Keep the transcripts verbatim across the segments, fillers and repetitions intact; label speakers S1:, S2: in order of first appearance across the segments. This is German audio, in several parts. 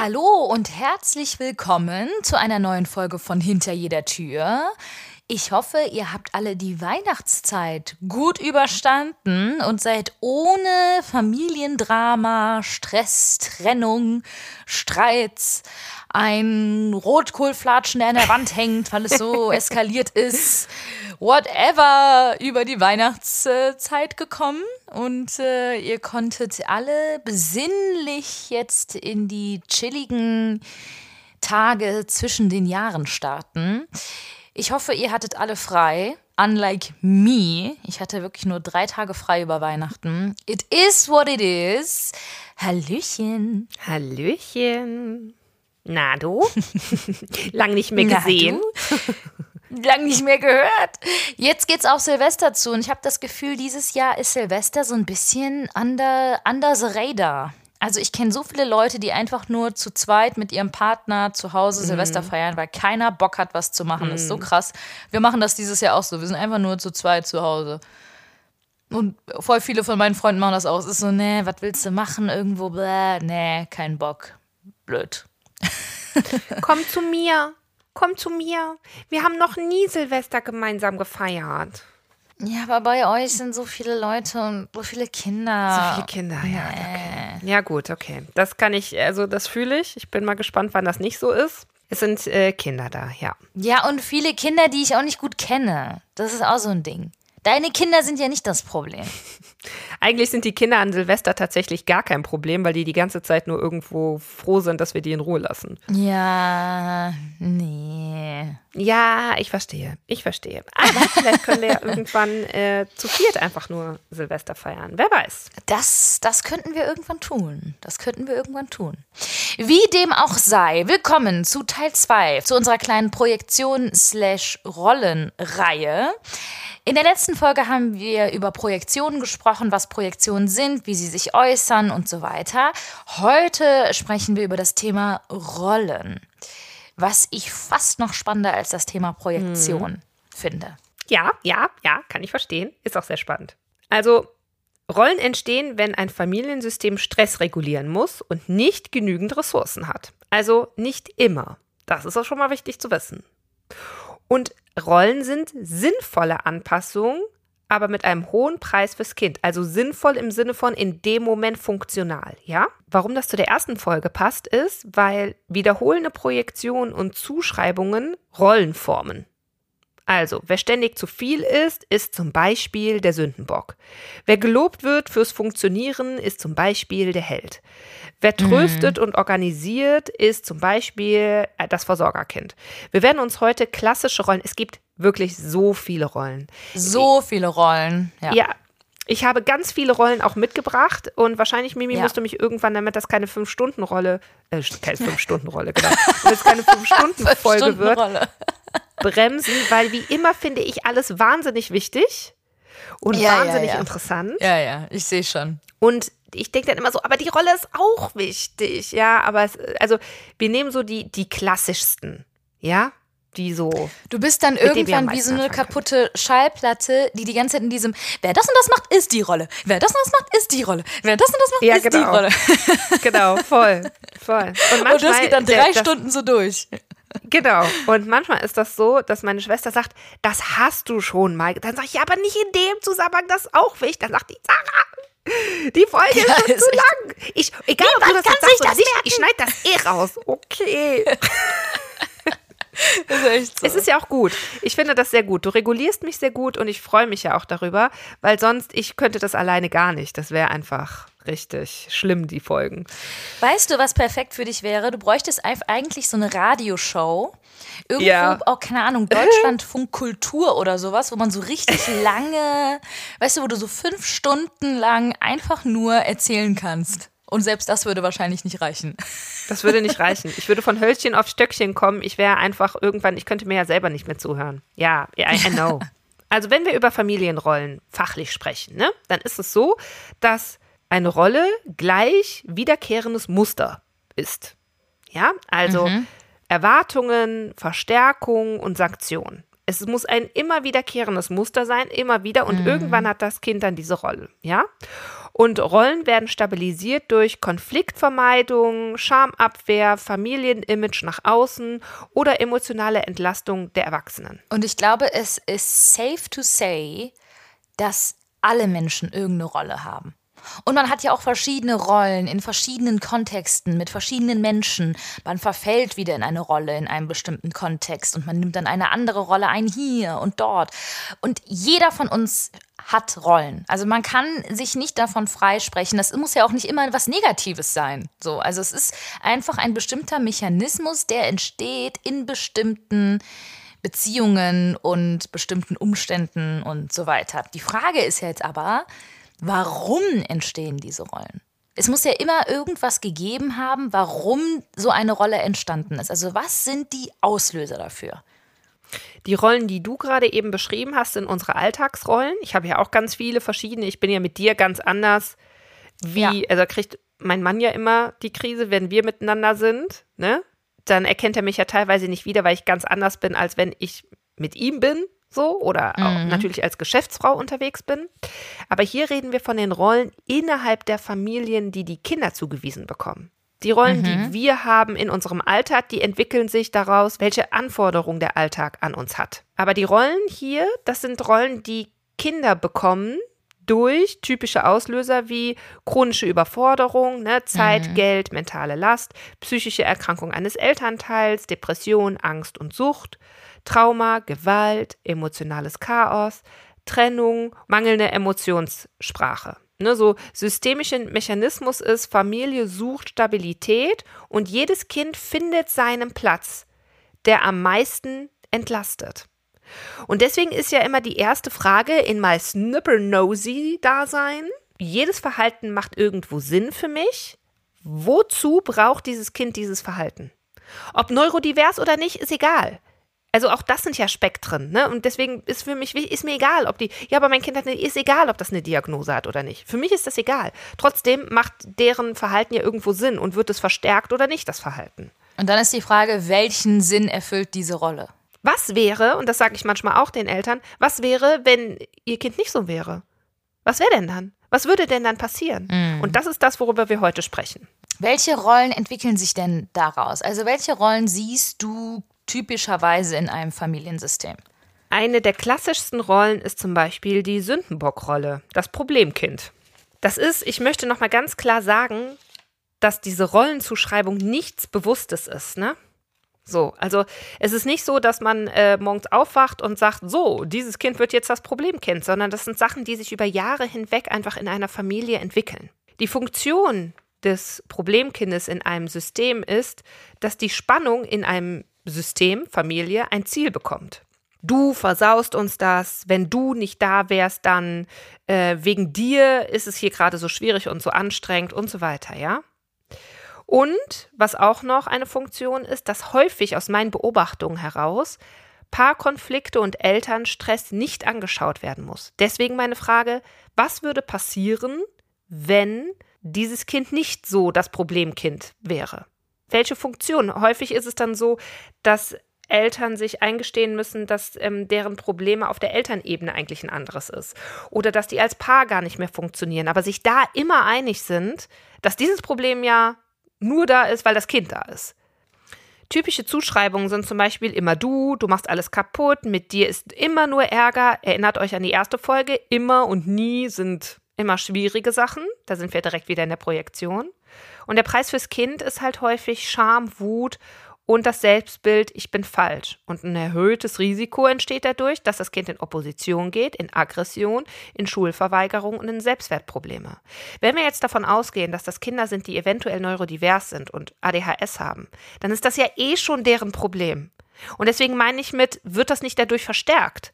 S1: Hallo und herzlich willkommen zu einer neuen Folge von Hinter jeder Tür. Ich hoffe, ihr habt alle die Weihnachtszeit gut überstanden und seid ohne Familiendrama, Stress, Trennung, Streits, ein Rotkohlflatschen, der an der Wand hängt, weil es so eskaliert ist, whatever, über die Weihnachtszeit gekommen. Und äh, ihr konntet alle besinnlich jetzt in die chilligen Tage zwischen den Jahren starten. Ich hoffe, ihr hattet alle frei. Unlike me. Ich hatte wirklich nur drei Tage frei über Weihnachten. It is what it is. Hallöchen.
S2: Hallöchen. Na du? Lang nicht mehr gesehen.
S1: Lang nicht mehr gehört. Jetzt geht's auf Silvester zu und ich habe das Gefühl, dieses Jahr ist Silvester so ein bisschen under, under the radar. Also ich kenne so viele Leute, die einfach nur zu zweit mit ihrem Partner zu Hause Silvester mm. feiern, weil keiner Bock hat, was zu machen. Mm. Das ist so krass. Wir machen das dieses Jahr auch so. Wir sind einfach nur zu zweit zu Hause. Und voll viele von meinen Freunden machen das auch. Es ist so, nee, was willst du machen irgendwo? Bläh, nee, kein Bock. Blöd.
S2: Komm zu mir. Komm zu mir. Wir haben noch nie Silvester gemeinsam gefeiert.
S1: Ja, aber bei euch sind so viele Leute und so viele Kinder.
S2: So viele Kinder, ja. Okay. Ja gut, okay. Das kann ich, also das fühle ich. Ich bin mal gespannt, wann das nicht so ist. Es sind äh, Kinder da, ja.
S1: Ja, und viele Kinder, die ich auch nicht gut kenne. Das ist auch so ein Ding. Deine Kinder sind ja nicht das Problem.
S2: Eigentlich sind die Kinder an Silvester tatsächlich gar kein Problem, weil die die ganze Zeit nur irgendwo froh sind, dass wir die in Ruhe lassen.
S1: Ja, nee.
S2: Ja, ich verstehe, ich verstehe. Aber vielleicht können wir ja irgendwann äh, zu viert einfach nur Silvester feiern. Wer weiß.
S1: Das, das könnten wir irgendwann tun. Das könnten wir irgendwann tun. Wie dem auch sei, willkommen zu Teil zwei, zu unserer kleinen Projektion-Rollenreihe. In der letzten Folge haben wir über Projektionen gesprochen, was Projektionen sind, wie sie sich äußern und so weiter. Heute sprechen wir über das Thema Rollen, was ich fast noch spannender als das Thema Projektion hm. finde.
S2: Ja, ja, ja, kann ich verstehen. Ist auch sehr spannend. Also, Rollen entstehen, wenn ein Familiensystem Stress regulieren muss und nicht genügend Ressourcen hat. Also nicht immer. Das ist auch schon mal wichtig zu wissen. Und Rollen sind sinnvolle Anpassungen, aber mit einem hohen Preis fürs Kind. Also sinnvoll im Sinne von in dem Moment funktional, ja? Warum das zu der ersten Folge passt, ist, weil wiederholende Projektionen und Zuschreibungen Rollen formen. Also, wer ständig zu viel ist, ist zum Beispiel der Sündenbock. Wer gelobt wird fürs Funktionieren, ist zum Beispiel der Held. Wer tröstet mhm. und organisiert, ist zum Beispiel das Versorgerkind. Wir werden uns heute klassische Rollen, es gibt wirklich so viele Rollen.
S1: So viele Rollen, ja.
S2: Ja, ich habe ganz viele Rollen auch mitgebracht und wahrscheinlich, Mimi, ja. musst du mich irgendwann, damit das keine fünf-Stunden-Rolle, äh, keine fünf-Stunden-Rolle, genau, damit es keine fünf-Stunden-Folge wird, bremsen, weil wie immer finde ich alles wahnsinnig wichtig und
S1: ja,
S2: wahnsinnig
S1: ja, ja.
S2: interessant.
S1: Ja, ja, ich sehe schon.
S2: Und ich denke dann immer so, aber die Rolle ist auch wichtig, ja, aber es, also wir nehmen so die, die klassischsten, ja, die so.
S1: Du bist dann irgendwann wie so eine kaputte Schallplatte, die die ganze Zeit in diesem, wer das und das macht, ist die Rolle, wer das und das macht, ist die Rolle, wer das und das macht,
S2: ja,
S1: ist
S2: genau.
S1: die Rolle.
S2: Genau, voll, voll. Und,
S1: und das geht dann drei
S2: das,
S1: Stunden so durch.
S2: Genau. Und manchmal ist das so, dass meine Schwester sagt, das hast du schon mal. Dann sage ich, ja, aber nicht in dem Zusammenhang, das ist auch wichtig. Dann sagt die, Sarah, die Folge ja, ist schon zu lang. Ich, egal, ob du das jetzt sagst oder nicht, ich schneide das eh raus. Okay.
S1: Das ist echt so.
S2: Es ist ja auch gut. Ich finde das sehr gut. Du regulierst mich sehr gut und ich freue mich ja auch darüber, weil sonst, ich könnte das alleine gar nicht. Das wäre einfach richtig schlimm, die Folgen.
S1: Weißt du, was perfekt für dich wäre? Du bräuchtest eigentlich so eine Radioshow. Irgendwo,
S2: ja.
S1: auch, keine Ahnung, Deutschlandfunk Kultur oder sowas, wo man so richtig lange, weißt du, wo du so fünf Stunden lang einfach nur erzählen kannst. Und selbst das würde wahrscheinlich nicht reichen.
S2: Das würde nicht reichen. Ich würde von Hölzchen auf Stöckchen kommen. Ich wäre einfach irgendwann, ich könnte mir ja selber nicht mehr zuhören. Ja, I, I know. Also wenn wir über Familienrollen fachlich sprechen, ne, dann ist es so, dass eine Rolle gleich wiederkehrendes Muster ist. Ja, also mhm. Erwartungen, Verstärkung und Sanktion. Es muss ein immer wiederkehrendes Muster sein, immer wieder. Und mhm. irgendwann hat das Kind dann diese Rolle, ja. Und Rollen werden stabilisiert durch Konfliktvermeidung, Schamabwehr, Familienimage nach außen oder emotionale Entlastung der Erwachsenen.
S1: Und ich glaube, es ist safe to say, dass alle Menschen irgendeine Rolle haben. Und man hat ja auch verschiedene Rollen in verschiedenen Kontexten mit verschiedenen Menschen. Man verfällt wieder in eine Rolle in einem bestimmten Kontext und man nimmt dann eine andere Rolle ein hier und dort. Und jeder von uns hat Rollen. Also man kann sich nicht davon freisprechen. Das muss ja auch nicht immer was Negatives sein. So, also es ist einfach ein bestimmter Mechanismus, der entsteht in bestimmten Beziehungen und bestimmten Umständen und so weiter. Die Frage ist jetzt aber, warum entstehen diese Rollen? Es muss ja immer irgendwas gegeben haben, warum so eine Rolle entstanden ist. Also was sind die Auslöser dafür?
S2: Die Rollen, die du gerade eben beschrieben hast, sind unsere Alltagsrollen. Ich habe ja auch ganz viele verschiedene. Ich bin ja mit dir ganz anders. Wie, ja. Also kriegt mein Mann ja immer die Krise, wenn wir miteinander sind, ne? Dann erkennt er mich ja teilweise nicht wieder, weil ich ganz anders bin, als wenn ich mit ihm bin. So, oder auch mhm. natürlich als Geschäftsfrau unterwegs bin. Aber hier reden wir von den Rollen innerhalb der Familien, die die Kinder zugewiesen bekommen. Die Rollen, mhm. die wir haben in unserem Alltag, die entwickeln sich daraus, welche Anforderungen der Alltag an uns hat. Aber die Rollen hier, das sind Rollen, die Kinder bekommen durch typische Auslöser wie chronische Überforderung, ne, Zeit, mhm. Geld, mentale Last, psychische Erkrankung eines Elternteils, Depression, Angst und Sucht, Trauma, Gewalt, emotionales Chaos, Trennung, mangelnde Emotionssprache. Ne, so systemischer Mechanismus ist, Familie sucht Stabilität und jedes Kind findet seinen Platz, der am meisten entlastet. Und deswegen ist ja immer die erste Frage in my Snipper-Nosy-Dasein, jedes Verhalten macht irgendwo Sinn für mich. Wozu braucht dieses Kind dieses Verhalten? Ob neurodivers oder nicht, ist egal. Also auch das sind ja Spektren, ne? Und deswegen ist für mich, ist mir egal, ob die, ja, aber mein Kind hat eine, ist egal, ob das eine Diagnose hat oder nicht. Für mich ist das egal. Trotzdem macht deren Verhalten ja irgendwo Sinn und wird es verstärkt oder nicht, das Verhalten.
S1: Und dann ist die Frage, welchen Sinn erfüllt diese Rolle?
S2: Was wäre, und das sage ich manchmal auch den Eltern, was wäre, wenn ihr Kind nicht so wäre? Was wäre denn dann? Was würde denn dann passieren? Mm. Und das ist das, worüber wir heute sprechen.
S1: Welche Rollen entwickeln sich denn daraus? Also welche Rollen siehst du typischerweise in einem Familiensystem?
S2: Eine der klassischsten Rollen ist zum Beispiel die Sündenbockrolle, das Problemkind. Das ist, ich möchte noch mal ganz klar sagen, dass diese Rollenzuschreibung nichts Bewusstes ist, ne? So, also es ist nicht so, dass man äh, morgens aufwacht und sagt, so, dieses Kind wird jetzt das Problemkind, sondern das sind Sachen, die sich über Jahre hinweg einfach in einer Familie entwickeln. Die Funktion des Problemkindes in einem System ist, dass die Spannung in einem System, Familie, ein Ziel bekommt. Du versaust uns das, wenn du nicht da wärst, dann äh, wegen dir ist es hier gerade so schwierig und so anstrengend und so weiter, ja? Und was auch noch eine Funktion ist, dass häufig aus meinen Beobachtungen heraus Paarkonflikte und Elternstress nicht angeschaut werden muss. Deswegen meine Frage, was würde passieren, wenn dieses Kind nicht so das Problemkind wäre? Welche Funktion? Häufig ist es dann so, dass Eltern sich eingestehen müssen, dass ähm, deren Probleme auf der Elternebene eigentlich ein anderes ist. Oder dass die als Paar gar nicht mehr funktionieren, aber sich da immer einig sind, dass dieses Problem ja nur da ist, weil das Kind da ist. Typische Zuschreibungen sind zum Beispiel immer du, du machst alles kaputt, mit dir ist immer nur Ärger. Erinnert euch an die erste Folge, immer und nie sind immer schwierige Sachen. Da sind wir direkt wieder in der Projektion. Und der Preis fürs Kind ist halt häufig Scham, Wut und das Selbstbild, ich bin falsch. Und ein erhöhtes Risiko entsteht dadurch, dass das Kind in Opposition geht, in Aggression, in Schulverweigerung und in Selbstwertprobleme. Wenn wir jetzt davon ausgehen, dass das Kinder sind, die eventuell neurodivers sind und A D H S haben, dann ist das ja eh schon deren Problem. Und deswegen meine ich mit, wird das nicht dadurch verstärkt?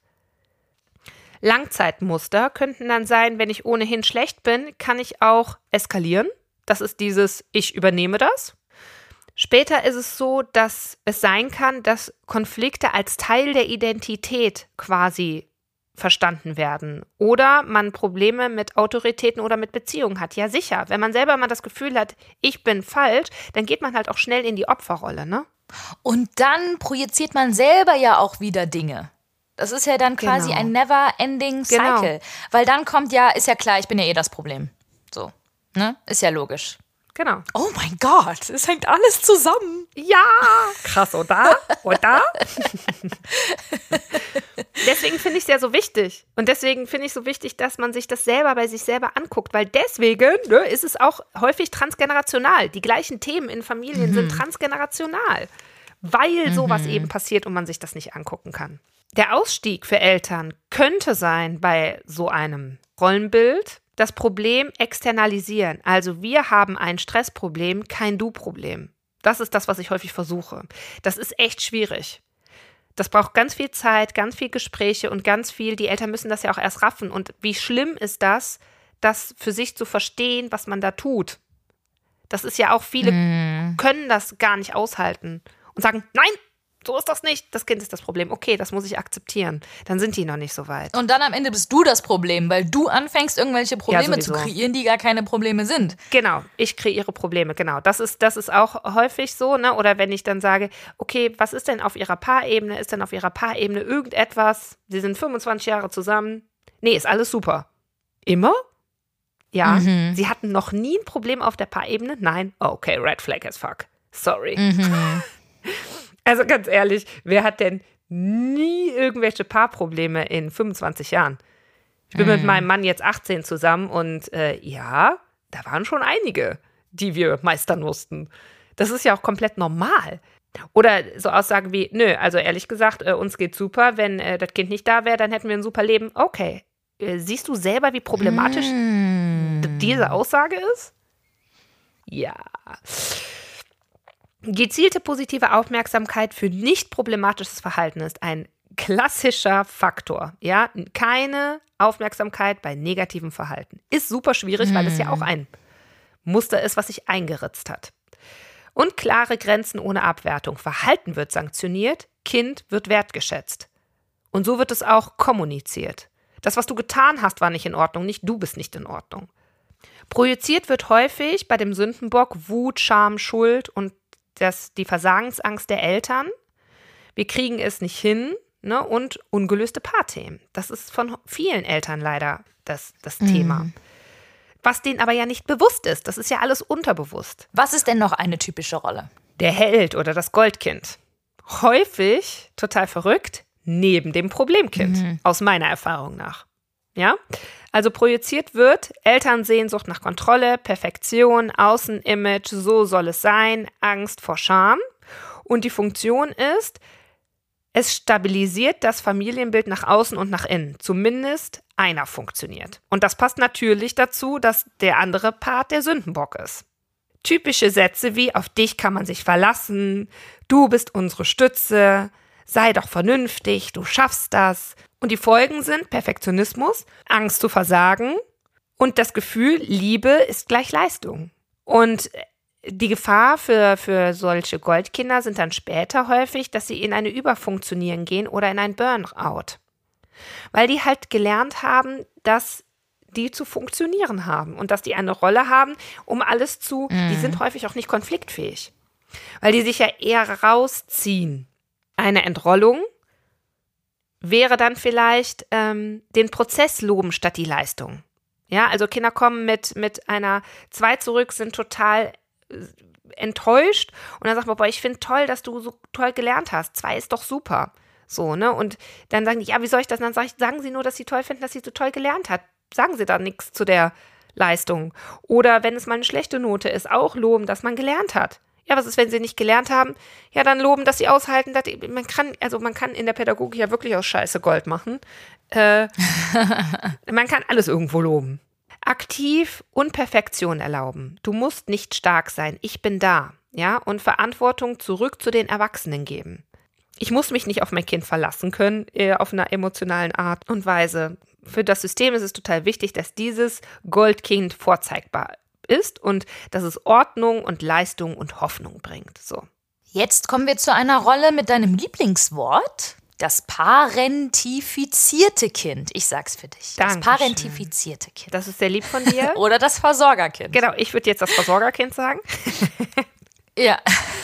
S2: Langzeitmuster könnten dann sein, wenn ich ohnehin schlecht bin, kann ich auch eskalieren. Das ist dieses, ich übernehme das. Später ist es so, dass es sein kann, dass Konflikte als Teil der Identität quasi verstanden werden. Oder man Probleme mit Autoritäten oder mit Beziehungen hat. Ja, sicher. Wenn man selber mal das Gefühl hat, ich bin falsch, dann geht man halt auch schnell in die Opferrolle, ne?
S1: Und dann projiziert man selber ja auch wieder Dinge. Das ist ja dann quasi genau. ein never-ending cycle. Genau. Weil dann kommt ja, ist ja klar, ich bin ja eh das Problem. So, ne? Ist ja logisch.
S2: Genau.
S1: Oh mein Gott, es hängt alles zusammen.
S2: Ja, krass, oder? Oder? Deswegen finde ich es ja so wichtig. Und deswegen finde ich es so wichtig, dass man sich das selber bei sich selber anguckt. Weil deswegen ne, ist es auch häufig transgenerational. Die gleichen Themen in Familien mhm. sind transgenerational. Weil mhm. sowas eben passiert und man sich das nicht angucken kann. Der Ausstieg für Eltern könnte sein bei so einem Rollenbild, das Problem externalisieren. Also wir haben ein Stressproblem, kein Du-Problem. Das ist das, was ich häufig versuche. Das ist echt schwierig. Das braucht ganz viel Zeit, ganz viel Gespräche und ganz viel, die Eltern müssen das ja auch erst raffen. Und wie schlimm ist das, das für sich zu verstehen, was man da tut? Das ist ja auch, viele mm. können das gar nicht aushalten und sagen, nein, so ist das nicht. Das Kind ist das Problem. Okay, das muss ich akzeptieren. Dann sind die noch nicht so weit.
S1: Und dann am Ende bist du das Problem, weil du anfängst, irgendwelche Probleme
S2: ja,
S1: zu kreieren, die gar keine Probleme sind.
S2: Genau, ich kreiere Probleme, genau. Das ist, das ist auch häufig so, ne? Oder wenn ich dann sage, okay, was ist denn auf ihrer Paarebene? Ist denn auf ihrer Paarebene irgendetwas? Sie sind fünfundzwanzig Jahre zusammen. Nee, ist alles super. Immer? Ja. Mhm. Sie hatten noch nie ein Problem auf der Paarebene? Nein? Okay, red flag as fuck. Sorry. Mhm. Also ganz ehrlich, wer hat denn nie irgendwelche Paarprobleme in fünfundzwanzig Jahren? Ich bin mm. mit meinem Mann jetzt achtzehn zusammen und äh, ja, da waren schon einige, die wir meistern mussten. Das ist ja auch komplett normal. Oder so Aussagen wie, nö, also ehrlich gesagt, äh, uns geht's super, wenn äh, das Kind nicht da wäre, dann hätten wir ein super Leben. Okay, äh, siehst du selber, wie problematisch mm. d- diese Aussage ist? Ja. Gezielte positive Aufmerksamkeit für nicht problematisches Verhalten ist ein klassischer Faktor. Ja? Keine Aufmerksamkeit bei negativem Verhalten. Ist super schwierig, hm. weil es ja auch ein Muster ist, was sich eingeritzt hat. Und klare Grenzen ohne Abwertung. Verhalten wird sanktioniert, Kind wird wertgeschätzt. Und so wird es auch kommuniziert. Das, was du getan hast, war nicht in Ordnung, nicht du bist nicht in Ordnung. Projiziert wird häufig bei dem Sündenbock Wut, Scham, Schuld und das, die Versagensangst der Eltern. Wir kriegen es nicht hin, ne? Und ungelöste Paarthemen. Das ist von vielen Eltern leider das, das mhm. Thema. Was denen aber ja nicht bewusst ist. Das ist ja alles unterbewusst.
S1: Was ist denn noch eine typische Rolle?
S2: Der Held oder das Goldkind. Häufig, total verrückt, neben dem Problemkind. Mhm. Aus meiner Erfahrung nach. Ja? Also projiziert wird Elternsehnsucht nach Kontrolle, Perfektion, Außenimage, so soll es sein, Angst vor Scham. Und die Funktion ist, es stabilisiert das Familienbild nach außen und nach innen. Zumindest einer funktioniert. Und das passt natürlich dazu, dass der andere Part der Sündenbock ist. Typische Sätze wie, auf dich kann man sich verlassen, du bist unsere Stütze, sei doch vernünftig, du schaffst das. Und die Folgen sind Perfektionismus, Angst zu versagen und das Gefühl, Liebe ist gleich Leistung. Und die Gefahr für, für solche Goldkinder sind dann später häufig, dass sie in eine Überfunktionieren gehen oder in ein Burnout. Weil die halt gelernt haben, dass die zu funktionieren haben und dass die eine Rolle haben, um alles zu, mhm. die sind häufig auch nicht konfliktfähig. Weil die sich ja eher rausziehen. Eine Entrollung wäre dann vielleicht ähm, den Prozess loben statt die Leistung. Ja, also Kinder kommen mit, mit einer zwei zurück, sind total äh, enttäuscht und dann sagt man, boah, ich finde toll, dass du so toll gelernt hast. Zwei ist doch super. So, ne? Und dann sagen die, ja, wie soll ich das? Und dann sag ich, sagen sie nur, dass sie toll finden, dass sie so toll gelernt hat. Sagen sie da nichts zu der Leistung. Oder wenn es mal eine schlechte Note ist, auch loben, dass man gelernt hat. Ja, was ist, wenn sie nicht gelernt haben? Ja, dann loben, dass sie aushalten. Dass die, man kann, also man kann in der Pädagogik ja wirklich aus Scheiße Gold machen. Äh, man kann alles irgendwo loben. Aktiv und Perfektion erlauben. Du musst nicht stark sein. Ich bin da. Ja, und Verantwortung zurück zu den Erwachsenen geben. Ich muss mich nicht auf mein Kind verlassen können, äh, auf einer emotionalen Art und Weise. Für das System ist es total wichtig, dass dieses Goldkind vorzeigbar ist und dass es Ordnung und Leistung und Hoffnung bringt. So.
S1: Jetzt kommen wir zu einer Rolle mit deinem Lieblingswort. Das parentifizierte Kind. Ich sag's für dich.
S2: Dankeschön.
S1: Das parentifizierte Kind.
S2: Das ist sehr lieb von dir.
S1: Oder das Versorgerkind.
S2: Genau, ich würde jetzt das Versorgerkind sagen.
S1: Ja.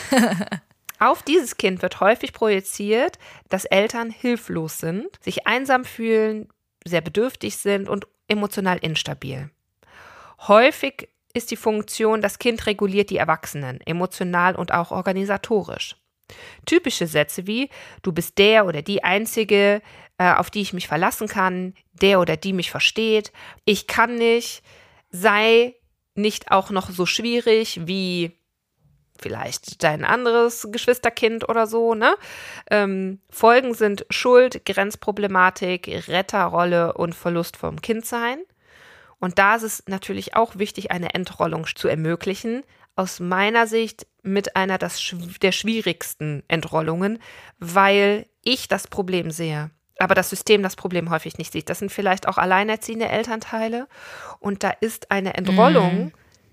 S2: Auf dieses Kind wird häufig projiziert, dass Eltern hilflos sind, sich einsam fühlen, sehr bedürftig sind und emotional instabil. Häufig ist die Funktion, das Kind reguliert die Erwachsenen, emotional und auch organisatorisch. Typische Sätze wie, du bist der oder die Einzige, äh, auf die ich mich verlassen kann, der oder die mich versteht, ich kann nicht, sei nicht auch noch so schwierig wie vielleicht dein anderes Geschwisterkind oder so, ne? Ähm, Folgen sind Schuld, Grenzproblematik, Retterrolle und Verlust vom Kindsein. Und da ist es natürlich auch wichtig, eine Entrollung zu ermöglichen. Aus meiner Sicht mit einer das, der schwierigsten Entrollungen, weil ich das Problem sehe, aber das System das Problem häufig nicht sieht. Das sind vielleicht auch alleinerziehende Elternteile. Und da ist eine Entrollung mm.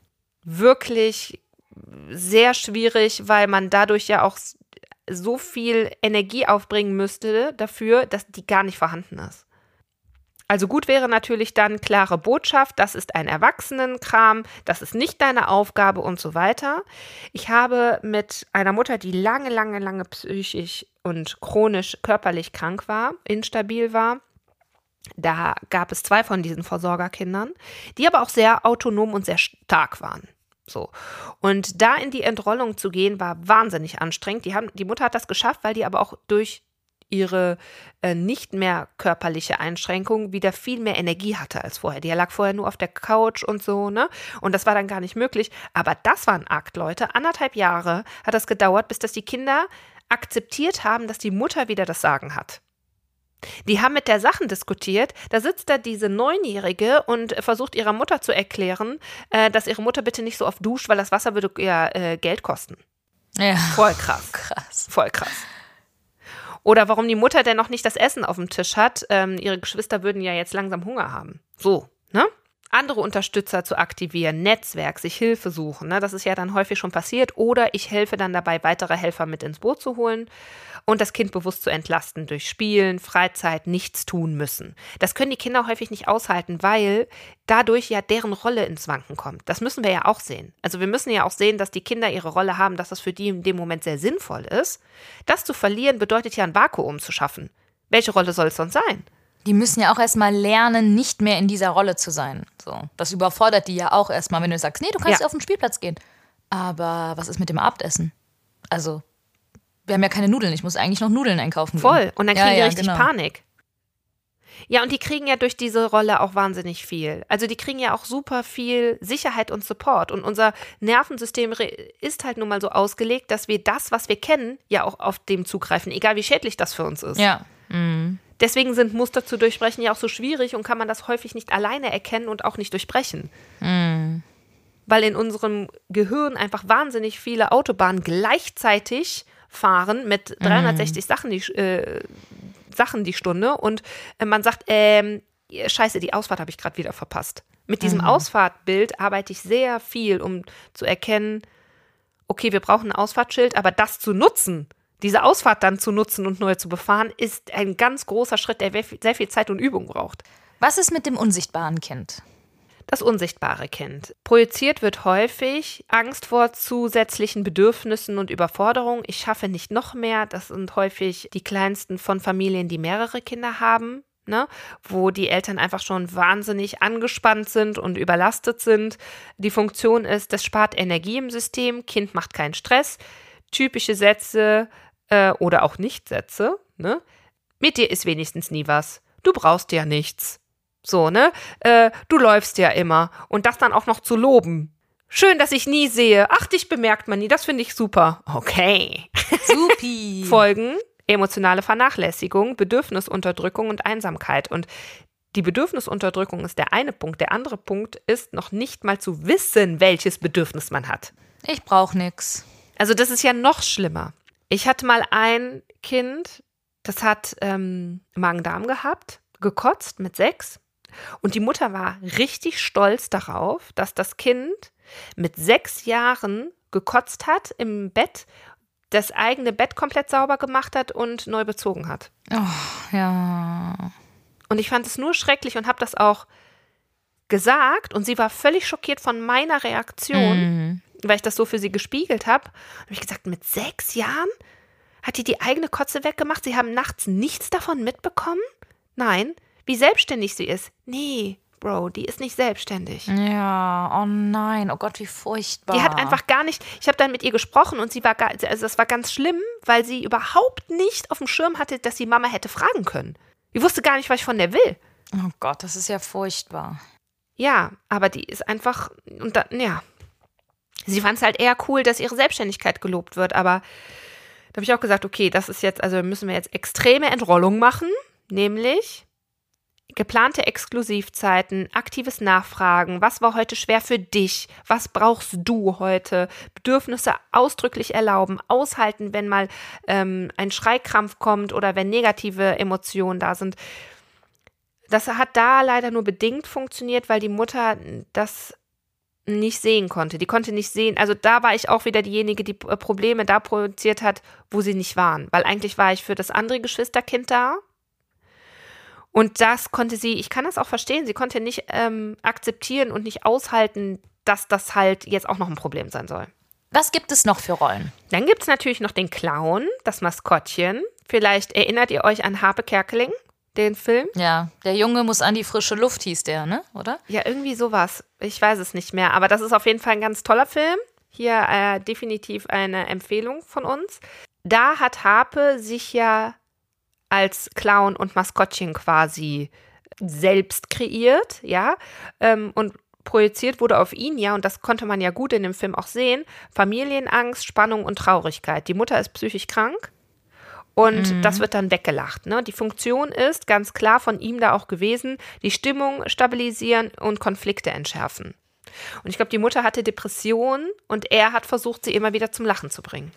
S2: wirklich sehr schwierig, weil man dadurch ja auch so viel Energie aufbringen müsste dafür, dass die gar nicht vorhanden ist. Also gut wäre natürlich dann klare Botschaft, das ist ein Erwachsenenkram, das ist nicht deine Aufgabe und so weiter. Ich habe mit einer Mutter, die lange, lange, lange psychisch und chronisch körperlich krank war, instabil war, da gab es zwei von diesen Versorgerkindern, die aber auch sehr autonom und sehr stark waren. So. Und da in die Entrollung zu gehen, war wahnsinnig anstrengend. Die, haben, die Mutter hat das geschafft, weil die aber auch durch ihre äh, nicht mehr körperliche Einschränkung wieder viel mehr Energie hatte als vorher. Die lag vorher nur auf der Couch und so, ne? Und das war dann gar nicht möglich. Aber das war ein Akt, Leute. Anderthalb Jahre hat das gedauert, bis das die Kinder akzeptiert haben, dass die Mutter wieder das Sagen hat. Die haben mit der Sachen diskutiert, da sitzt da diese Neunjährige und versucht ihrer Mutter zu erklären, äh, dass ihre Mutter bitte nicht so oft duscht, weil das Wasser würde ja äh, Geld kosten.
S1: Ja.
S2: Voll krass.
S1: Krass.
S2: Voll krass. Oder warum die Mutter denn noch nicht das Essen auf dem Tisch hat, ähm, ihre Geschwister würden ja jetzt langsam Hunger haben. So, ne? Andere Unterstützer zu aktivieren, Netzwerk, sich Hilfe suchen, ne? Das ist ja dann häufig schon passiert. Oder ich helfe dann dabei, weitere Helfer mit ins Boot zu holen und das Kind bewusst zu entlasten durch Spielen, Freizeit, nichts tun müssen. Das können die Kinder häufig nicht aushalten, weil dadurch ja deren Rolle ins Wanken kommt. Das müssen wir ja auch sehen. Also wir müssen ja auch sehen, dass die Kinder ihre Rolle haben, dass das für die in dem Moment sehr sinnvoll ist. Das zu verlieren bedeutet ja ein Vakuum zu schaffen. Welche Rolle soll es sonst sein?
S1: Die müssen ja auch erstmal lernen, nicht mehr in dieser Rolle zu sein. So, das überfordert die ja auch erstmal, wenn du sagst, nee, du kannst
S2: ja.
S1: auf den Spielplatz gehen. Aber was ist mit dem Abendessen? Also, wir haben ja keine Nudeln, ich muss eigentlich noch Nudeln einkaufen gehen.
S2: Voll, und dann kriegen
S1: ja,
S2: die
S1: ja,
S2: richtig
S1: genau.
S2: Panik. Ja, und die kriegen ja durch diese Rolle auch wahnsinnig viel. Also die kriegen ja auch super viel Sicherheit und Support. Und unser Nervensystem ist halt nun mal so ausgelegt, dass wir das, was wir kennen, ja auch auf dem zugreifen, egal wie schädlich das für uns ist.
S1: Ja. Mhm.
S2: Deswegen sind Muster zu durchbrechen ja auch so schwierig und kann man das häufig nicht alleine erkennen und auch nicht durchbrechen.
S1: Mhm.
S2: Weil in unserem Gehirn einfach wahnsinnig viele Autobahnen gleichzeitig fahren mit dreihundertsechzig mhm. Sachen, die, äh, Sachen die Stunde und äh, man sagt, ähm, scheiße, die Ausfahrt habe ich gerade wieder verpasst. Mit diesem mhm. Ausfahrtbild arbeite ich sehr viel, um zu erkennen, okay, wir brauchen ein Ausfahrtsschild, aber das zu nutzen, diese Ausfahrt dann zu nutzen und neu zu befahren, ist ein ganz großer Schritt, der sehr viel Zeit und Übung braucht.
S1: Was ist mit dem unsichtbaren Kind?
S2: Das unsichtbare Kind. Projiziert wird häufig Angst vor zusätzlichen Bedürfnissen und Überforderung. Ich schaffe nicht noch mehr. Das sind häufig die kleinsten von Familien, die mehrere Kinder haben, ne? Wo die Eltern einfach schon wahnsinnig angespannt sind und überlastet sind. Die Funktion ist, das spart Energie im System. Kind macht keinen Stress. Typische Sätze äh, oder auch Nicht-Sätze. Ne? Mit dir ist wenigstens nie was. Du brauchst ja nichts. So, ne? Äh, du läufst ja immer. Und das dann auch noch zu loben. Schön, dass ich nie sehe. Ach, dich bemerkt man nie. Das finde ich super. Okay.
S1: Supi.
S2: Folgen: emotionale Vernachlässigung, Bedürfnisunterdrückung und Einsamkeit. Und die Bedürfnisunterdrückung ist der eine Punkt. Der andere Punkt ist noch nicht mal zu wissen, welches Bedürfnis man hat.
S1: Ich brauche nix.
S2: Also das ist ja noch schlimmer. Ich hatte mal ein Kind, das hat ähm, Magen-Darm gehabt, gekotzt mit sechs. Und die Mutter war richtig stolz darauf, dass das Kind mit sechs Jahren gekotzt hat im Bett, das eigene Bett komplett sauber gemacht hat und neu bezogen hat.
S1: Oh, ja.
S2: Und ich fand es nur schrecklich und habe das auch gesagt. Und sie war völlig schockiert von meiner Reaktion, mhm. weil ich das so für sie gespiegelt habe. Und habe ich gesagt, mit sechs Jahren hat die die eigene Kotze weggemacht? Sie haben nachts nichts davon mitbekommen? Nein. Wie selbstständig sie ist? Nee, Bro, die ist nicht selbstständig.
S1: Ja, oh nein, oh Gott, wie furchtbar.
S2: Die hat einfach gar nicht, ich habe dann mit ihr gesprochen und sie war, gar, also das war ganz schlimm, weil sie überhaupt nicht auf dem Schirm hatte, dass sie Mama hätte fragen können. Die wusste gar nicht, was ich von der will.
S1: Oh Gott, das ist ja furchtbar.
S2: Ja, aber die ist einfach, und dann, ja, sie fand es halt eher cool, dass ihre Selbstständigkeit gelobt wird, aber da habe ich auch gesagt, okay, das ist jetzt, also müssen wir jetzt extreme Entrollung machen, nämlich geplante Exklusivzeiten, aktives Nachfragen, was war heute schwer für dich, was brauchst du heute, Bedürfnisse ausdrücklich erlauben, aushalten, wenn mal ähm, ein Schreikrampf kommt oder wenn negative Emotionen da sind. Das hat da leider nur bedingt funktioniert, weil die Mutter das nicht sehen konnte. Die konnte nicht sehen, also da war ich auch wieder diejenige, die Probleme da projiziert hat, wo sie nicht waren, weil eigentlich war ich für das andere Geschwisterkind da. Und das konnte sie, ich kann das auch verstehen, sie konnte nicht ähm, akzeptieren und nicht aushalten, dass das halt jetzt auch noch ein Problem sein soll.
S1: Was gibt es noch für Rollen?
S2: Dann gibt es natürlich noch den Clown, das Maskottchen. Vielleicht erinnert ihr euch an Harpe Kerkeling, den Film?
S1: Ja, der Junge muss an die frische Luft, hieß der, ne? Oder?
S2: Ja, irgendwie sowas. Ich weiß es nicht mehr, aber das ist auf jeden Fall ein ganz toller Film. Hier äh, definitiv eine Empfehlung von uns. Da hat Harpe sich ja als Clown und Maskottchen quasi selbst kreiert, ja, ähm, und projiziert wurde auf ihn, ja, und das konnte man ja gut in dem Film auch sehen, Familienangst, Spannung und Traurigkeit. Die Mutter ist psychisch krank und mhm. das wird dann weggelacht, ne? Die Funktion ist ganz klar von ihm da auch gewesen, die Stimmung stabilisieren und Konflikte entschärfen. Und ich glaube, die Mutter hatte Depressionen und er hat versucht, sie immer wieder zum Lachen zu bringen.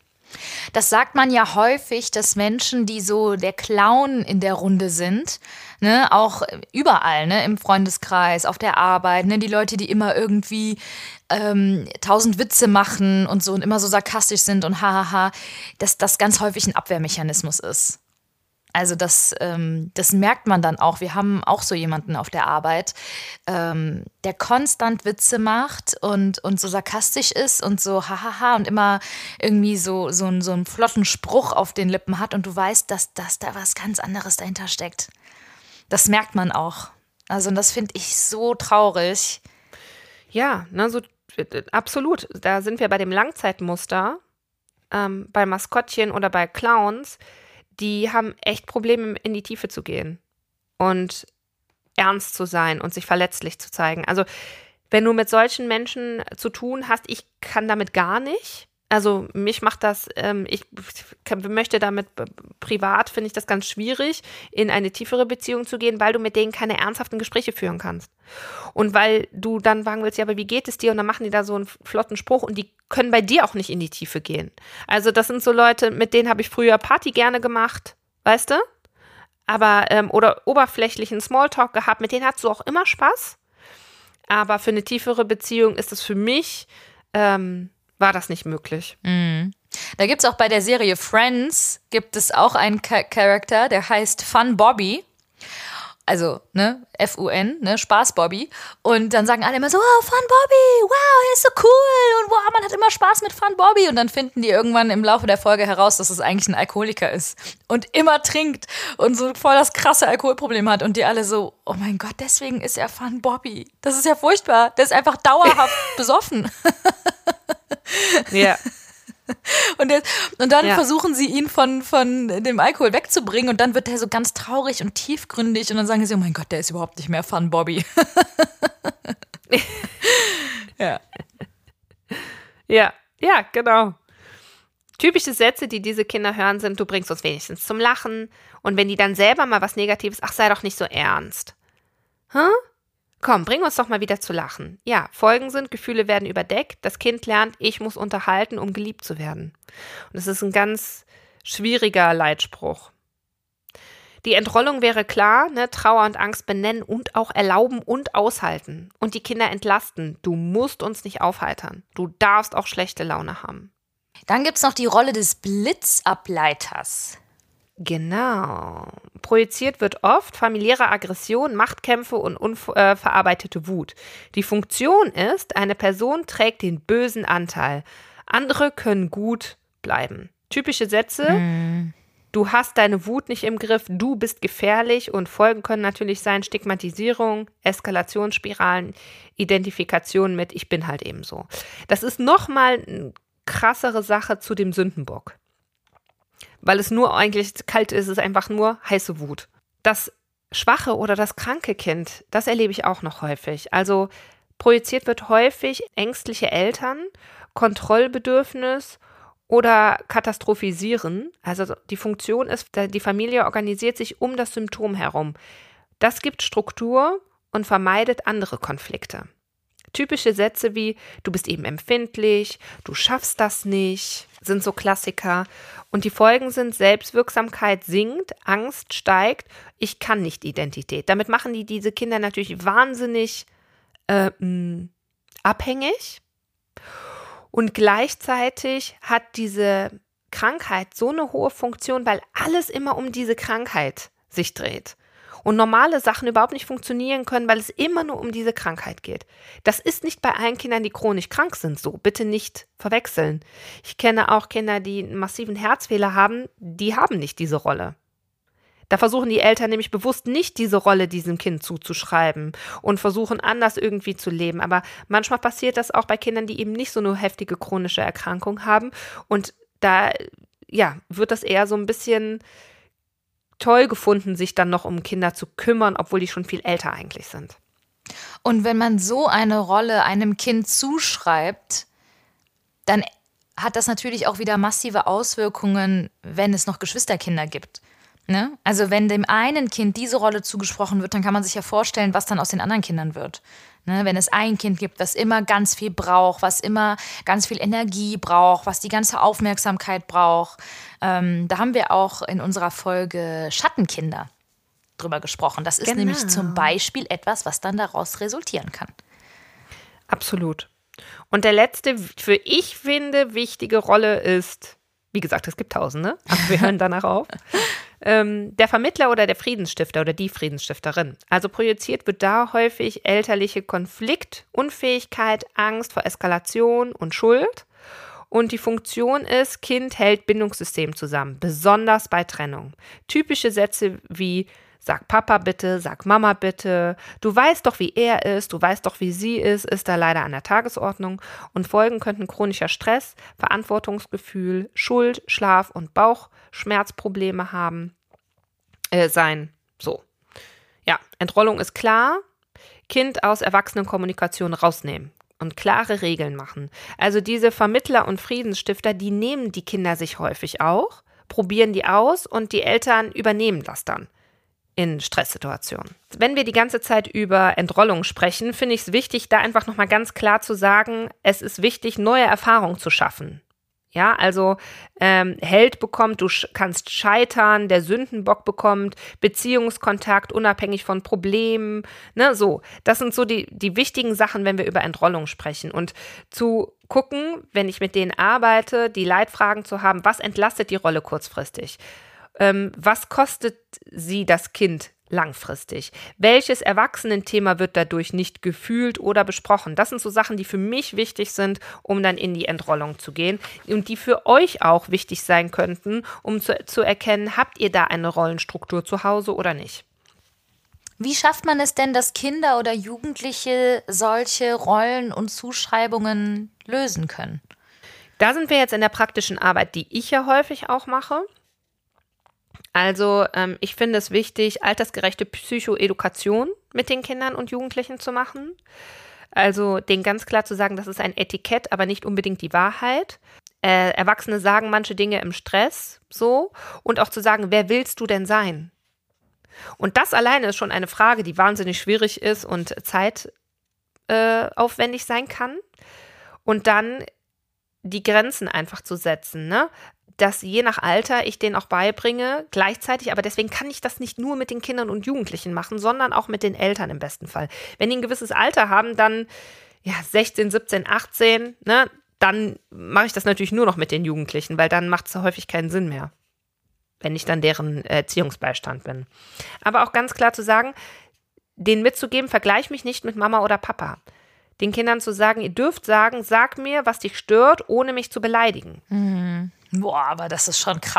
S1: Das sagt man ja häufig, dass Menschen, die so der Clown in der Runde sind, ne, auch überall, ne, im Freundeskreis, auf der Arbeit, ne, die Leute, die immer irgendwie ähm, tausend Witze machen und so und immer so sarkastisch sind und hahaha, dass das ganz häufig ein Abwehrmechanismus ist. Also das, ähm, das merkt man dann auch. Wir haben auch so jemanden auf der Arbeit, ähm, der konstant Witze macht und, und so sarkastisch ist und so hahaha und immer irgendwie so, so, so einen flotten Spruch auf den Lippen hat und du weißt, dass, dass da was ganz anderes dahinter steckt. Das merkt man auch. Also und das finde ich so traurig.
S2: Ja, ne, so, absolut. Da sind wir bei dem Langzeitmuster, ähm, bei Maskottchen oder bei Clowns. Die haben echt Probleme, in die Tiefe zu gehen und ernst zu sein und sich verletzlich zu zeigen. Also wenn du mit solchen Menschen zu tun hast, ich kann damit gar nicht. Also mich macht das, ähm, ich möchte damit privat, finde ich das ganz schwierig, in eine tiefere Beziehung zu gehen, weil du mit denen keine ernsthaften Gespräche führen kannst. Und weil du dann fragen willst, ja, aber wie geht es dir? Und dann machen die da so einen flotten Spruch und die können bei dir auch nicht in die Tiefe gehen. Also das sind so Leute, mit denen habe ich früher Party gerne gemacht, weißt du? Aber, ähm, oder oberflächlichen Smalltalk gehabt, mit denen hast du auch immer Spaß. Aber für eine tiefere Beziehung ist es für mich, ähm, war das nicht möglich.
S1: Mhm. Da gibt es auch bei der Serie Friends, gibt es auch einen Cha- Charakter, der heißt Fun Bobby. Also, ne, F U N, ne, Spaß Bobby. Und dann sagen alle immer so, oh, Fun Bobby, wow, er ist so cool. Und wow, man hat immer Spaß mit Fun Bobby. Und dann finden die irgendwann im Laufe der Folge heraus, dass es eigentlich ein Alkoholiker ist. Und immer trinkt und so voll das krasse Alkoholproblem hat. Und die alle so, oh mein Gott, deswegen ist er Fun Bobby. Das ist ja furchtbar. Der ist einfach dauerhaft besoffen.
S2: Ja.
S1: Und, der, und dann
S2: ja.
S1: versuchen sie ihn von, von dem Alkohol wegzubringen und dann wird er so ganz traurig und tiefgründig und dann sagen sie, oh mein Gott, der ist überhaupt nicht mehr Fun Bobby. ja.
S2: Ja, ja, genau. Typische Sätze, die diese Kinder hören, sind, du bringst uns wenigstens zum Lachen. Und wenn die dann selber mal was Negatives, ach, sei doch nicht so ernst. Hä? Komm, bring uns doch mal wieder zu lachen. Ja, Folgen sind, Gefühle werden überdeckt. Das Kind lernt, ich muss unterhalten, um geliebt zu werden. Und das ist ein ganz schwieriger Leitspruch. Die Entrollung wäre klar, ne? Trauer und Angst benennen und auch erlauben und aushalten. Und die Kinder entlasten. Du musst uns nicht aufheitern. Du darfst auch schlechte Laune haben.
S1: Dann gibt es noch die Rolle des Blitzableiters.
S2: Genau. Projiziert wird oft familiäre Aggression, Machtkämpfe und unverarbeitete Wut. Die Funktion ist, eine Person trägt den bösen Anteil. Andere können gut bleiben. Typische Sätze. Mm. du hast deine Wut nicht im Griff, du bist gefährlich und Folgen können natürlich sein Stigmatisierung, Eskalationsspiralen, Identifikation mit ich bin halt eben so. Das ist nochmal eine krassere Sache zu dem Sündenbock. Weil es nur eigentlich kalt ist, es ist einfach nur heiße Wut. Das schwache oder das kranke Kind, das erlebe ich auch noch häufig. Also projiziert wird häufig ängstliche Eltern, Kontrollbedürfnis oder katastrophisieren. Also die Funktion ist, die Familie organisiert sich um das Symptom herum. Das gibt Struktur und vermeidet andere Konflikte. Typische Sätze wie, du bist eben empfindlich, du schaffst das nicht, sind so Klassiker. Und die Folgen sind, Selbstwirksamkeit sinkt, Angst steigt, ich kann nicht Identität. Damit machen die diese Kinder natürlich wahnsinnig äh, mh, abhängig. Und gleichzeitig hat diese Krankheit so eine hohe Funktion, weil alles immer um diese Krankheit sich dreht. Und normale Sachen überhaupt nicht funktionieren können, weil es immer nur um diese Krankheit geht. Das ist nicht bei allen Kindern, die chronisch krank sind, so. Bitte nicht verwechseln. Ich kenne auch Kinder, die einen massiven Herzfehler haben, die haben nicht diese Rolle. Da versuchen die Eltern nämlich bewusst nicht diese Rolle diesem Kind zuzuschreiben und versuchen anders irgendwie zu leben. Aber manchmal passiert das auch bei Kindern, die eben nicht so eine heftige chronische Erkrankung haben. Und da ja, wird das eher so ein bisschen toll gefunden, sich dann noch um Kinder zu kümmern, obwohl die schon viel älter eigentlich sind.
S1: Und wenn man so eine Rolle einem Kind zuschreibt, dann hat das natürlich auch wieder massive Auswirkungen, wenn es noch Geschwisterkinder gibt. Ne? Also wenn dem einen Kind diese Rolle zugesprochen wird, dann kann man sich ja vorstellen, was dann aus den anderen Kindern wird. Ne? Wenn es ein Kind gibt, was immer ganz viel braucht, was immer ganz viel Energie braucht, was die ganze Aufmerksamkeit braucht. Ähm, da haben wir auch in unserer Folge Schattenkinder drüber gesprochen. Das ist
S2: genau.
S1: nämlich zum Beispiel etwas, was dann daraus resultieren kann.
S2: Absolut. Und der letzte, für ich finde, wichtige Rolle ist, wie gesagt, es gibt Tausende, aber wir hören danach auf, ähm, der Vermittler oder der Friedensstifter oder die Friedensstifterin. Also projiziert wird da häufig elterliche Konfliktunfähigkeit, Angst vor Eskalation und Schuld. Und die Funktion ist, Kind hält Bindungssystem zusammen, besonders bei Trennung. Typische Sätze wie sag Papa bitte, sag Mama bitte, du weißt doch, wie er ist, du weißt doch, wie sie ist, ist da leider an der Tagesordnung. Und Folgen könnten chronischer Stress, Verantwortungsgefühl, Schuld, Schlaf- und Bauchschmerzprobleme haben, äh, sein. So. Ja, Entrollung ist klar, Kind aus Erwachsenenkommunikation rausnehmen und klare Regeln machen. Also diese Vermittler und Friedensstifter, die nehmen die Kinder sich häufig auch, probieren die aus und die Eltern übernehmen das dann in Stresssituationen. Wenn wir die ganze Zeit über Entrollung sprechen, finde ich es wichtig, da einfach nochmal ganz klar zu sagen, es ist wichtig, neue Erfahrungen zu schaffen. Ja, also ähm, Held bekommt, du sch- kannst scheitern, der Sündenbock bekommt Beziehungskontakt unabhängig von Problemen, ne, so. Das sind so die, die wichtigen Sachen, wenn wir über Entrollung sprechen. Und zu gucken, wenn ich mit denen arbeite, die Leitfragen zu haben, was entlastet die Rolle kurzfristig? Ähm, was kostet sie das Kind langfristig? Welches Erwachsenenthema wird dadurch nicht gefühlt oder besprochen? Das sind so Sachen, die für mich wichtig sind, um dann in die Entrollung zu gehen und die für euch auch wichtig sein könnten, um zu, zu erkennen, habt ihr da eine Rollenstruktur zu Hause oder nicht?
S1: Wie schafft man es denn, dass Kinder oder Jugendliche solche Rollen und Zuschreibungen lösen können?
S2: Da sind wir jetzt in der praktischen Arbeit, die ich ja häufig auch mache. Also ähm, ich finde es wichtig, altersgerechte Psychoedukation mit den Kindern und Jugendlichen zu machen. Also denen ganz klar zu sagen, das ist ein Etikett, aber nicht unbedingt die Wahrheit. Äh, Erwachsene sagen manche Dinge im Stress so und auch zu sagen, wer willst du denn sein? Und das alleine ist schon eine Frage, die wahnsinnig schwierig ist und zeitaufwendig äh, sein kann. Und dann die Grenzen einfach zu setzen, ne? Dass je nach Alter ich denen auch beibringe, gleichzeitig, aber deswegen kann ich das nicht nur mit den Kindern und Jugendlichen machen, sondern auch mit den Eltern im besten Fall. Wenn die ein gewisses Alter haben, dann ja sechzehn, siebzehn, achtzehn, ne, dann mache ich das natürlich nur noch mit den Jugendlichen, weil dann macht es häufig keinen Sinn mehr, wenn ich dann deren Erziehungsbeistand bin. Aber auch ganz klar zu sagen, denen mitzugeben, vergleich mich nicht mit Mama oder Papa. Den Kindern zu sagen, ihr dürft sagen, sag mir, was dich stört, ohne mich zu beleidigen.
S1: Mhm. Boah, aber das ist schon krass.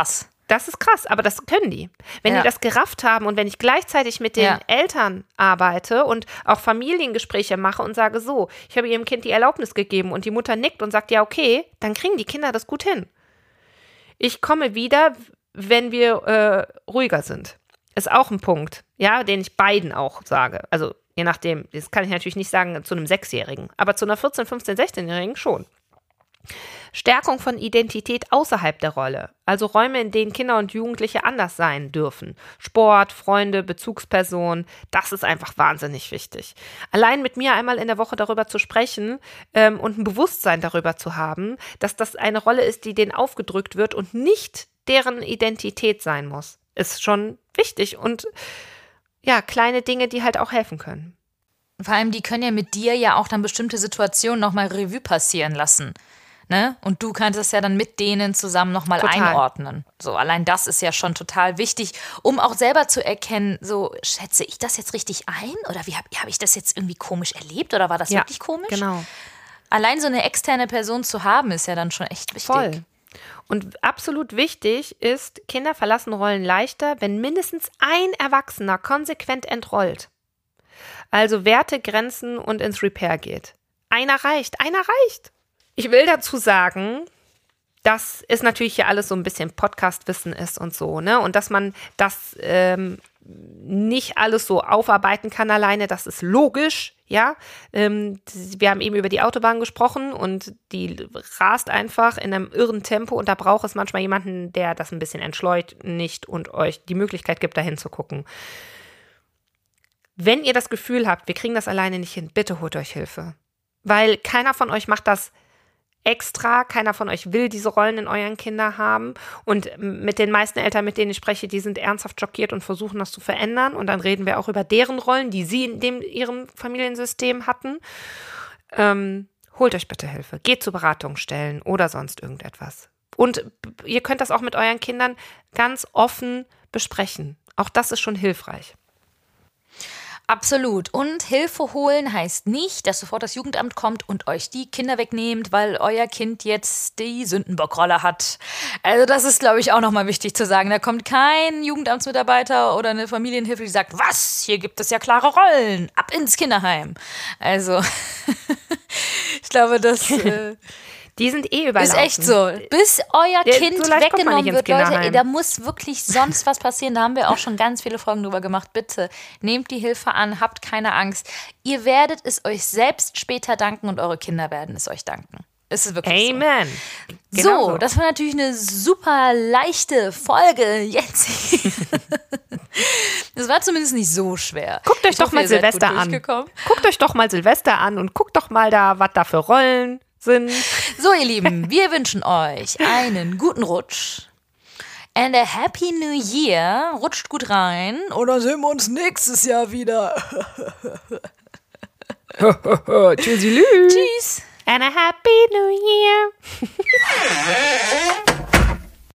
S2: Das ist krass, aber das können die. Wenn
S1: Ja.
S2: die das gerafft haben und wenn ich gleichzeitig mit den
S1: Ja.
S2: Eltern arbeite und auch Familiengespräche mache und sage, so, ich habe ihrem Kind die Erlaubnis gegeben und die Mutter nickt und sagt, ja, okay, dann kriegen die Kinder das gut hin. Ich komme wieder, wenn wir äh, ruhiger sind. Ist auch ein Punkt, ja, den ich beiden auch sage. Also je nachdem, das kann ich natürlich nicht sagen zu einem Sechsjährigen, aber zu einer vierzehn-, fünfzehn-, sechzehnjährigen schon. Stärkung von Identität außerhalb der Rolle, also Räume, in denen Kinder und Jugendliche anders sein dürfen. Sport, Freunde, Bezugspersonen, das ist einfach wahnsinnig wichtig. Allein mit mir einmal in der Woche darüber zu sprechen ähm, und ein Bewusstsein darüber zu haben, dass das eine Rolle ist, die denen aufgedrückt wird und nicht deren Identität sein muss, ist schon wichtig und ja, kleine Dinge, die halt auch helfen können.
S1: Vor allem, die können ja mit dir ja auch dann bestimmte Situationen nochmal Revue passieren lassen. Ne? Und du kannst es ja dann mit denen zusammen nochmal einordnen. So, allein das ist ja schon total wichtig, um auch selber zu erkennen, so, schätze ich das jetzt richtig ein? Oder wie habe hab ich das jetzt irgendwie komisch erlebt? Oder war das
S2: Ja,
S1: wirklich komisch?
S2: Genau.
S1: Allein so eine externe Person zu haben, ist ja dann schon echt wichtig.
S2: Voll. Und absolut wichtig ist, Kinder verlassen Rollen leichter, wenn mindestens ein Erwachsener konsequent entrollt. Also Werte, Grenzen und ins Repair geht. Einer reicht, einer reicht. Ich will dazu sagen, dass es natürlich hier alles so ein bisschen Podcast-Wissen ist und so, ne? Und dass man das ähm, nicht alles so aufarbeiten kann alleine, das ist logisch, ja. Ähm, wir haben eben über die Autobahn gesprochen und die rast einfach in einem irren Tempo und da braucht es manchmal jemanden, der das ein bisschen entschleunigt und euch die Möglichkeit gibt, da hinzugucken. Wenn ihr das Gefühl habt, wir kriegen das alleine nicht hin, bitte holt euch Hilfe. Weil keiner von euch macht das extra, keiner von euch will diese Rollen in euren Kindern haben und mit den meisten Eltern, mit denen ich spreche, die sind ernsthaft schockiert und versuchen das zu verändern und dann reden wir auch über deren Rollen, die sie in dem, ihrem Familiensystem hatten. Ähm, holt euch bitte Hilfe, geht zu Beratungsstellen oder sonst irgendetwas. Und ihr könnt das auch mit euren Kindern ganz offen besprechen. Auch das ist schon hilfreich.
S1: Absolut. Und Hilfe holen heißt nicht, dass sofort das Jugendamt kommt und euch die Kinder wegnehmt, weil euer Kind jetzt die Sündenbockrolle hat. Also das ist, glaube ich, auch nochmal wichtig zu sagen. Da kommt kein Jugendamtsmitarbeiter oder eine Familienhilfe, die sagt, was, hier gibt es ja klare Rollen, ab ins Kinderheim. Also ich glaube, das... Äh
S2: Die sind eh überlaufen.
S1: Ist echt so. Bis euer
S2: Ja,
S1: Kind
S2: so leicht kommt man
S1: weggenommen
S2: nicht ins
S1: wird, Leute,
S2: Kinderheim.
S1: da muss wirklich sonst was passieren. Da haben wir auch schon ganz viele Folgen drüber gemacht. Bitte nehmt die Hilfe an, habt keine Angst. Ihr werdet es euch selbst später danken und eure Kinder werden es euch danken. Es ist wirklich
S2: Amen.
S1: so.
S2: Genau
S1: So, das war natürlich eine super leichte Folge jetzt. Das war zumindest nicht so schwer.
S2: Guckt euch
S1: Ich
S2: doch
S1: hoffe,
S2: mal
S1: ihr seid gut
S2: Silvester an.
S1: durchgekommen.
S2: Guckt euch doch mal Silvester an und guckt doch mal da, was da für Rollen sind.
S1: So, ihr Lieben, wir wünschen euch einen guten Rutsch. And a happy new year. Rutscht gut rein. Oder sehen wir uns nächstes Jahr wieder.
S2: Tschüssi.
S1: Tschüss.
S2: And a happy new year.